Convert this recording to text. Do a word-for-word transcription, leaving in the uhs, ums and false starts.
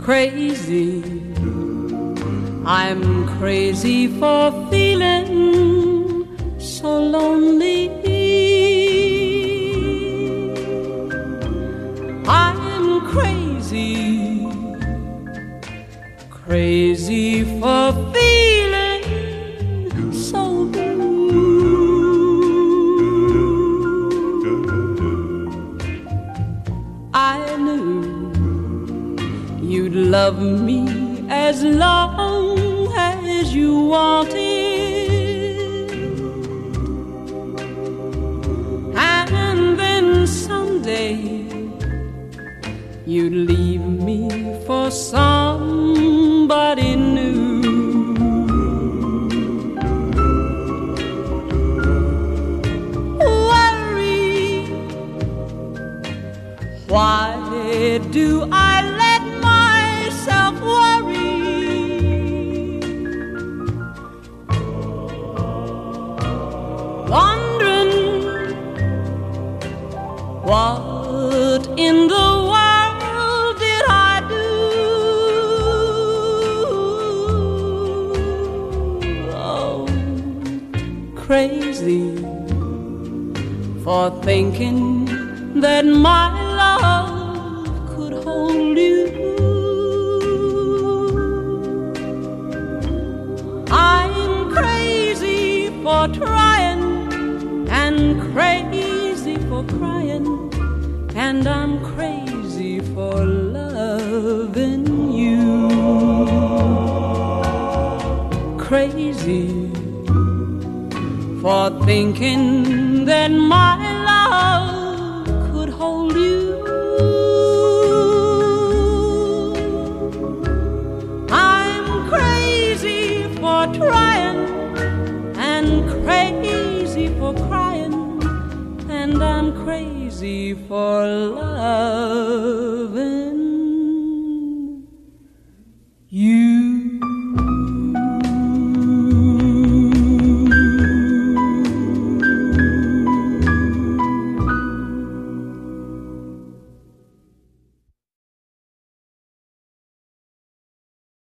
crazy. I'm crazy for feeling so lonely. I'm crazy, crazy for feeling so blue. I knew you'd love me as long as you wanted, and then someday you'd leave me for somebody new. Worry, why do I let myself worry? Wondering what in the world did I do? Oh, crazy for thinking that my love could hold you. I'm crazy for trying and crazy for crying, and I'm crazy for loving you. Crazy for thinking that my love could hold you. I'm crazy for trying and crazy for crying, and I'm crazy for loving you.